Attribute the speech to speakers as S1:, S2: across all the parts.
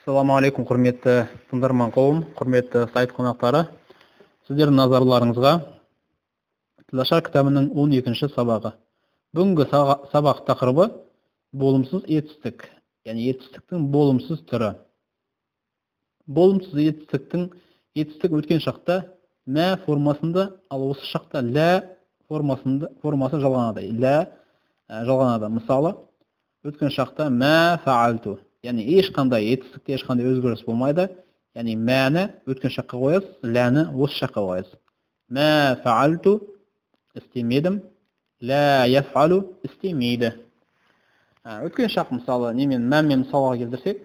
S1: Ассаламу алейкум, құрметті тыңдарман қауым, құрметті сайт қонақтары. Сіздердің назарларыңызға Тілашар кітабының 12-ші сабағы. Бүгінгі сабақ тақырыбы болымсыз етістік, яғни етістіктің болымсыз түрі. Болымсыз етістік өткен шақта мә формасында, ал осы шақта лә формасы жалғанады. Лә жалғанады. Мысалы, өткен шақта мә фаалту, яғни ешқандай етістікте ешқандай өзгеріс болмайды. Яғни мәні өткен шаққа қоясыз, ләні осы шаққа қоясыз. Мә фаалту, істемедім, лә яфалу, істемейді. Өткен шақ мысалы немен мәмен мысалға келтірсек,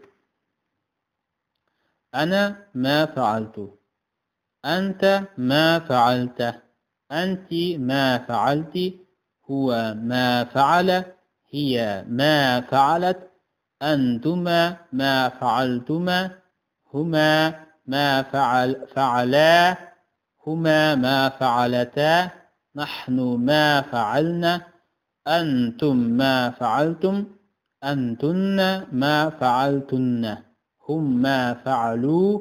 S1: әна мә фаалту, әнтә мә фаалта, әнти мә фаалти, хуа мә фааля, хия мә фаалат, أنتما ما فعلتما هما ما فعلا هما ما فعلتا نحن ما فعلنا أنتم ما فعلتم أنتن ما فعلتن هم ما فعلوا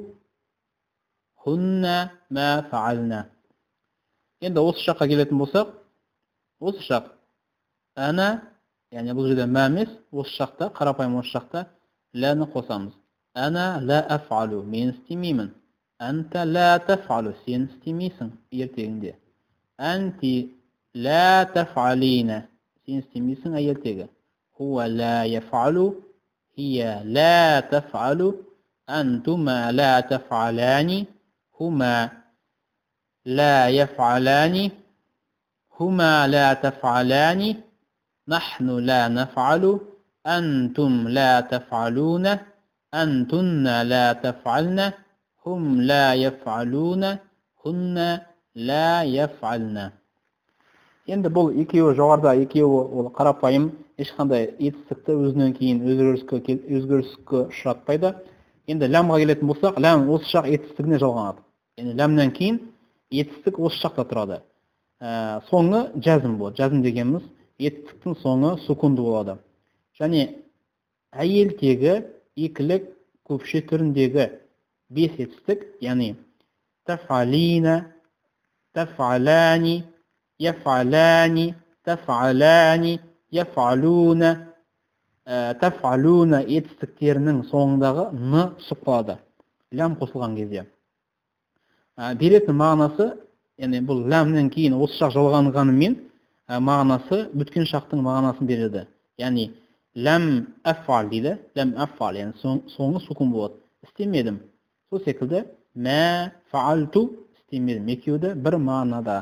S1: هن ما فعلنا. Енді осы шаққа келетін болсақ, осы шақ әна, яғни бұл жерде мә емес, осы шақта, қарапайым осы шақта ләні қосамыз. Әна лә әфалу, мен істемеймін. Әнтә лә тәфалу, сен істемейсің ертегінде. Әнти лә тәфалина, сен істемейсің ертегі. Хуа лә яфалу, хия лә тәфалу, әнтума лә тәфалани, хума лә яфалани, хума лә тәфалани, نحن لا نفعل أنتم لا تفعلون أنتن لا تفعلن هم لا يفعلون هن لا يفعلن. Енді бұл екеуі жоғарыда, екеуі ол қарапайым, ешқандай етістікті өзінен кейін өзгеріске ұшыратпайды. Енді ләмға келетін болсақ, ләм осы шақ етістігіне жалғанады. Енді ләмнен кейін етістік осы шақта тұрады. Соңы жазым болады. Жазым дегеніміз етістіктің соңы сукунды болады. Және әйелтегі екілік көпше түріндегі 5 етістік, яғни тафалина, тафалани, яфалани, тафалани, яфалуна, тафалуна етістіктерінің соңындағы ны түсіп қалады. Ләм қосылған кезде. Беретін мағынасы, яғни бұл ләмнен кейін осы шақ жалғанғанымен мағынасы бүткен шақтың мағынасын береді. Яғни ләм әфал дейді, ләм әфал, яғни соңы сукун болады. Істемедім. Сол секілді мә фаалту, істемедім. Екеуі бір мағынада.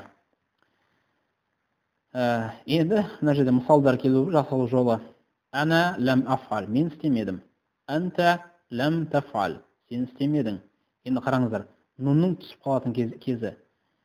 S1: Енді мына жерде мысалдар келу жасалу жолы. Әна ләм әфал, мен істемедім. Әнтә ләм тәфал, сен істемедің. Енді қараңыздар, нұнның түсіп қалатын кезі.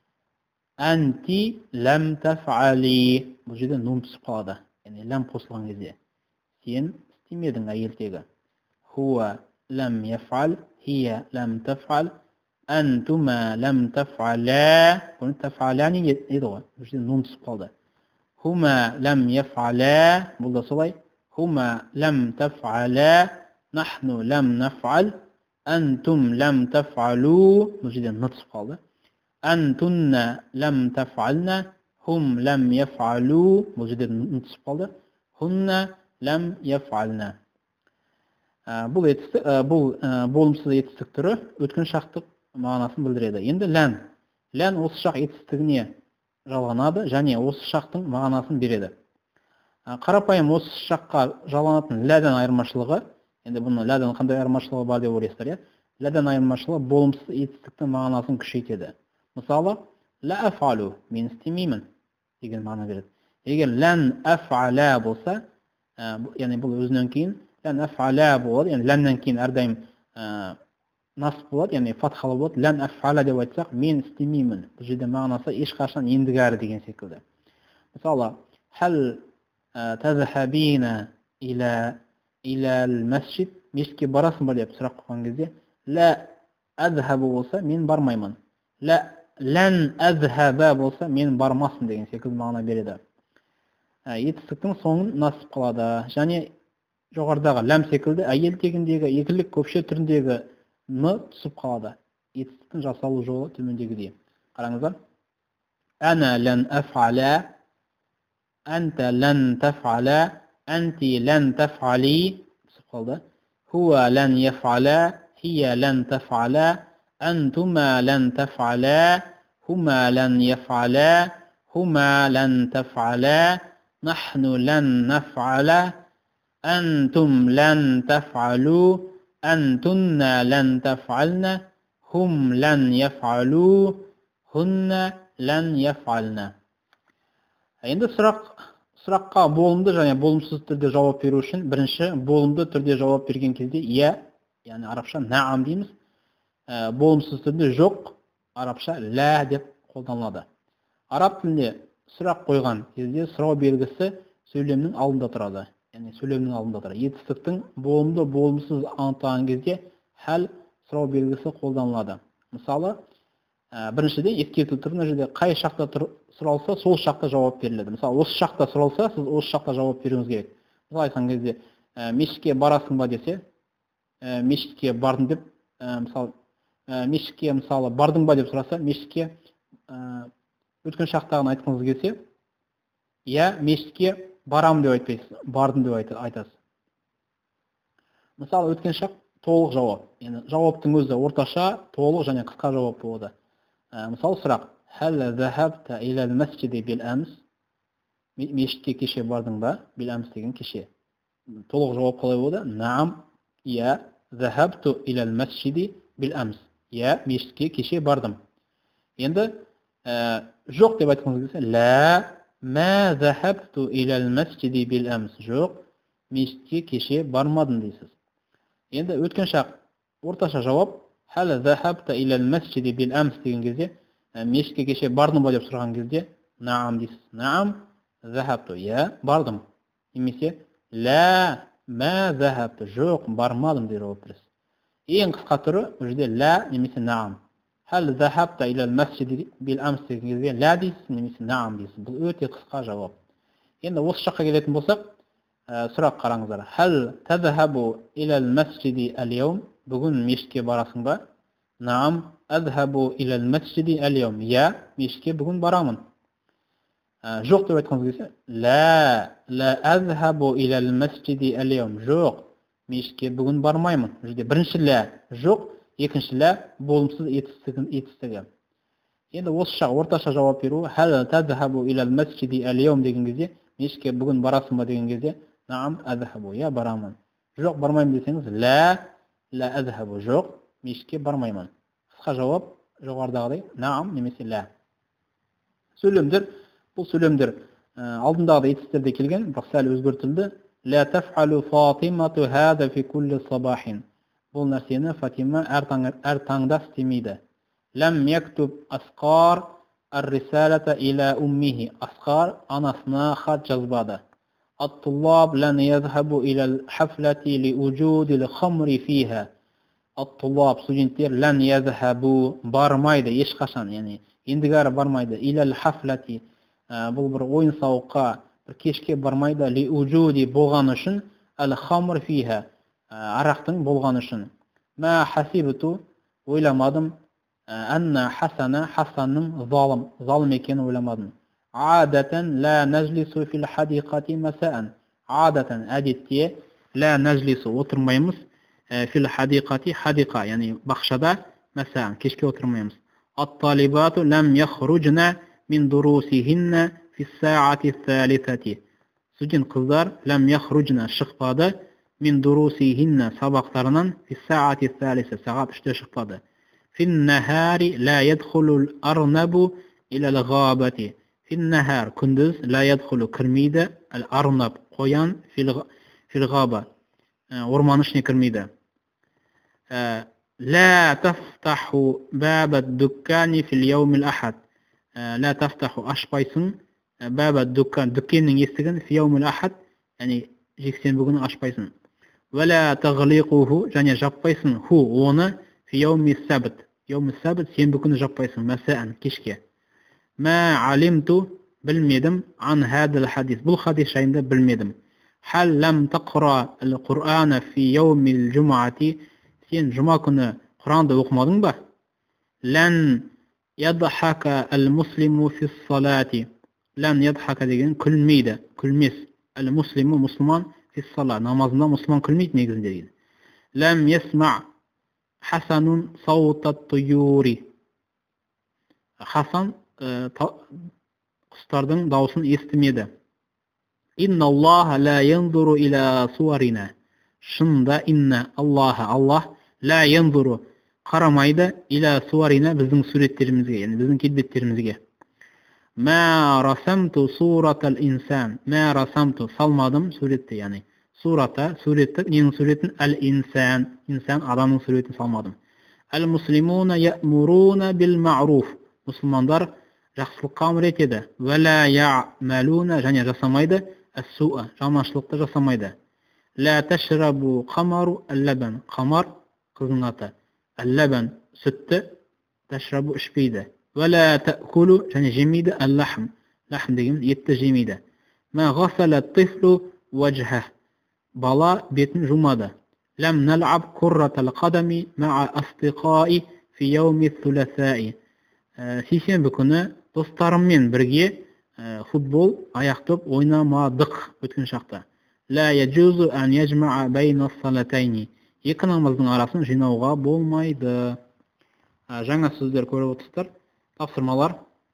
S1: Әнти ләм тәфали, бұл жерде нұн түсіп қалады. Яғни ләм қосылған кезде. Сен істемедің әйелтегі. Хуа ләм яфал, хия ләм тәфал, әнтума ләм тәфаля, бұны тәфаляни еді ғой. Бұл жерде нұн түсіп қалды. Хума ләм яфаля, бұл да солай. Хума ләм тәфаля, нахну ләм нафал, әнтум ләм тәфалу, бұл жерде ны түсіп қалды. Әнтунна ләм тәфална, хум ләм яфалу, бұл жерде ны түсіп қалды. Хунна ләм яфална. Бұл болымсыз етістік түрі өткен шақтық мағынасын білдіреді. Енді лән. Лән осы шақ етістігіне жалғанады және осы шақтың мағынасын береді. Қарапайым осы шаққа жалғанатын ләден айырмашылығы, енді бұны ләден қандай айырмашылығы бар деп ойлайсыздар, ләден айырмашылығы болымсыз етістіктің мағынасын күшейтеді. Мысалы, лә әфалу, мен істемеймін деген мағына береді. Егер лән әфаля болса, яғни бұл өзінен кейін лән әфаля болады, яғни ләннен кейін әрдайым насып болады, яғни фатхалы болады. Лән әфаля деп айтсақ, мен істемеймін. Бұл жерде мағынасы ешқашан ендігі әрі деген секілді. Мысалы, хәл тәзхабина иләл мәсжид, мешітке барасың ба деп сұрақ қойған кезде, лә әзхабу болса, мен бармаймын. Лән әзхаба болса, мен бармасын деген секілді мағына береді. Етістіктің соңын насып қалады. Және жоғарыдағы ләм секілді әйел тегіндегі екілік көпше түріндегі ны түсіп қалады. Етістіктің жасалу жолы төмендегідей. Қараңыздар. Әна лән әф'аля, әнтә лән тәф'аля, әнти лән тәф'али түсіп қалды. Хуа лән яф'аля, хия лән тәф'аля, әнтума лән тәф'аля, хума лән яф'аля, хума лән тәф'аля, нахну лән наф'аля, أنتم لن تفعلوا أنتن لن تفعلن هم لن يفعلوا هن لن يفعلن. Енді сұраққа болымды және болымсыз түрде жауап беру үшін бірінші болымды түрде жауап берген кезде я, яғни арабша наам дейміз. Болымсыз түрде жоқ, арабша ла деп қолданылады. Араб тілінде сұрақ қойған кезде сұрау белгісі сөйлемнің алдында тұрады. Яғни сөйлемнің алдында тұрады. Етістіктің болымды болымсыз анықтаған кезде хәл сұрау белгісі қолданылады. Мысалы, біріншіден ескерту тұр, мына жерде қай шақта сұралса, сол шақта жауап беріледі. Мысалы, осы шақта сұралса, сіз осы шақта жауап беруіңіз керек. Мысалы, айтқан кезде мешітке барасың ба десе, мешітке бардым деп, мысалы, мешітке мысалы бардың ба деп сұраса, мешітке өткен шақтағын айтқыңыз келсе, я мешітке барам деп айтпайсыз, бардым деп айтасыз. Мысалы, өткен шақ толық жауап. Яғни жауаптың өзі орташа, толық және қысқа жауап болады. Мысалы, сұрақ: "Хәл зәһабта иләл мәсҗиди бил әмс?" Мешітке кеше бардың ба? Бил әмс деген кеше. Толық жауап қалай болады? Наам, я зәһабту иләл мәсҗиди бил әмс. Я мешітке кеше бардым. Енді жоқ деп айтқыңыз келсе, ла ма зәһабту иләл мәсҗиди бил әмс. Жоқ, мешітке кеше бармадым дейсіз. Енді өткен шақ орташа жауап: "Хәл зәһабта иләл мәсҗиди бил әмс" деген кезде, мешітке кеше бардым ба деп сұраған кезде, наам дейсіз. Наам зәһабту, я бардым. Немесе ла ма зәһабту, жоқ, бармадым деп жауап бересіз. Ең қысқа түрі бұл жерде ла немесе наам. Хәл зәһабта иләл мәсҗиди бил әмс деген кезде ла дейсіз немесе наам дейсіз. Бұл өте қысқа жауап. Енді осы шаққа келетін болсақ, сұрақ қараңыздар. Хәл тәзһабу иләл мәсҗиди әл-яум? Бүгін мешітке барасың ба? Наам әзһабу иләл мәсҗиди әл-яум. Я, мешітке бүгін барамын. Жоқ деп айтқыңыз келсе, ла әзһабу иләл мәсҗиди әл-яум. Жоқ, мешітке бүгін бармаймын. Жерде бірінші ла жоқ, екінші ла болымсыз етістігі. Енді осы шақ орташа жауап беру: "Хәл тәзһабу иләл мәсҗиди әл-яум" деген кезде, мешітке бүгін барасың ба деген кезде, наам әзһабу, я барамын. Жоқ, бармаймын десеңіз, ла әзһабу, жоқ, мешітке бармаймын. Қысқа жауап жоғарыдағыдай наам немесе ла. Сөйлемдер, бұл сөйлемдер алдындағыдай етістерде келген, бірақ сәл өзгертілді. Ла таф'алу Фатимату хада фи кулли сабахин. Бұл нәрсені Фатима әр таңда істемейді. Лам яктуб Асқар ар-рисалата иля уммихи. Асқар анасына хат жазбады. Ат-туллаб лан язхабу илал хафлати ли уджудил хамри фиха. Ат-туллаб, студенттер, лан язхабу, бармайды ешқашан, яғни ендігәрі бармайды. Илал хафлати, бұл бір ойын сауыққа, бір кешке бармайды. Ли уджуди, болған үшін, ал хамр фиха, арақтың болған үшін. Ма хасибту, ойламадым. Анна Хасана, Хасанның залым екенін ойламадым. Адатан ла нажлису фил хадиқати масаан. Адатан, әдетте, ла нажлису, отырмаймыз. Фил хадиқати, хадиқа, яғни бақшада, масаан, кешке отырмаймыз. Ат-талибату лам яхруджна мин дурусихинна фис саати салисати. Студент қыздар лам яхруджна, шықпады, мин дурусихинна, сабақтарынан, фис саати салиса, сағат 3-те шықпады. Фин-нахари ла ядхулу ал-арнабу иля ал-габати. Фин-нахар, күндіз, ла ядхулу, кірмейді, ал-арнаб, қоян, фил-габа, орман ішіне кірмейді. Ла тафтаху бабад дуккани фил-яумил ахад. Ла тафтаху, ашпайсың, бабад дуккан, дүкеннің есігін, фил-яумил ахад, яғни жексенбі күні ашпайсың. Вала тағлиқуху, және жаппайсың, ху, оны, фи-яуми сабт. Яумис сабт, сенбі күні жаппайсың, масаан, кешке. Ма алимту, білмедім, ан хадил хадис, бұл хадис жайында білмедім. هل لم تقرأ القرآن في يوم الجمعة سين جمعة كنا قرآن دا оқымадың ба لن يضحك المسلم في الصلاة لن يضحك деген күлмейді күлмес المسلم мұсылман في الصلاة намазында мұсылман күлмейді негізінде дейді لم يسمع حسن صوت الطيور Хасан құстардың дауысын естімеді. Инна Аллаха ла янзуру иля суарина. Шында инна Аллаха Аллах ла янзуру қарамайды иля суарина біздің суреттерімізге, яғни біздің келбеттерімізге. Ма расамту суратал инсан. Ма расамту салмадым суретті, яғни сурата суретті, ненің суретін ал инсан, инсан адамның суретін салмадым. Ал муслимуна я'муруна бил ма'руф. Мұсылмандар жақсылыққа әмір етеді. Вәлә я'малуна және жасамайды әс-суа, жаманшылықты жасамайды. Ла ташрабу қамару әл-лабан. Қамар қыздың аты. Әл-лабан сүтті ташрабу ішпейді. Вәлә таъкулу және жемейді әл-лахм. Лахм деген етті жемейді. Ма ғасала тифлу ваджха. Бала бетін жумады. Лам нал'аб курратал қадами ма'a астиқаи фи яуми thulathai. Сейсенбі күні достарыммен бірге футбол аяқтап ойнамадық өткен шақта. Ла яджузу ан яджма'a байна салатайни. Екі намаздың арасын жинауға болмайды. Жаңа сөздер көріп отырсыздар. Тапсырмалар.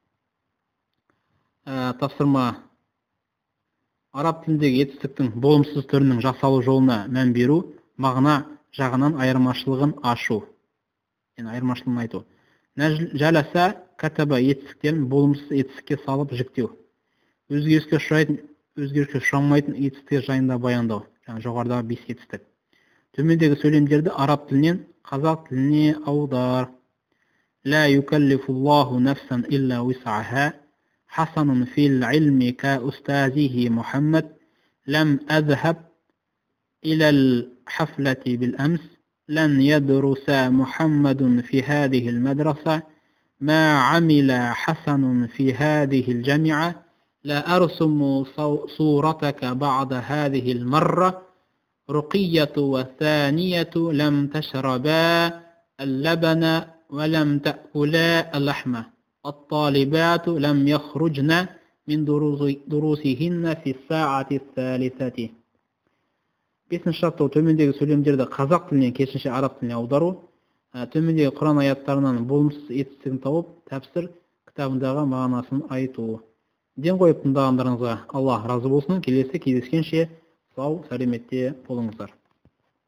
S1: Тапсырма. Араб тіліндегі етістіктің болымсыз түрінің жасалу жолына мән беру, мағына жағынан айырмашылығын ашу. Yani айырмашылығын айту. Жәләсә кәтәбә етістіктерін болымсыз етістікке салып жіктеу. Өзгеріске ұшырамайтын етістіктер жайында баяндау. Жаңа жоғарыдағы 5 етістік. Төмендегі сөйлемдерді араб тілінен қазақ тіліне аудар. Ла юкаллифуллаху нафсан илля вис'аха. حسن في العلم كأستاذه محمد لم أذهب إلى الحفلة بالأمس لن يدرس محمد في هذه المدرسة ما عمل حسن في هذه الجامعة لا أرسم صورتك بعد هذه المرة رقية والثانية لم تشربا اللبن ولم تأكلا اللحم الطالبات لم يخرجن من دروسهن في الساعة الثالثة. Бесінші шарты төмендегі сөйлемдерді қазақ тілінен керісінше араб тіліне аудару. Төмендегі Құран аяттарынан болымсыз етістігін тауып, тәпсір кітабындағы мағынасын айту. Ден қойып тыңдағандарыңызға Аллах разы болсын. Келесі кездескенше сау, сәлеметте болыңыздар.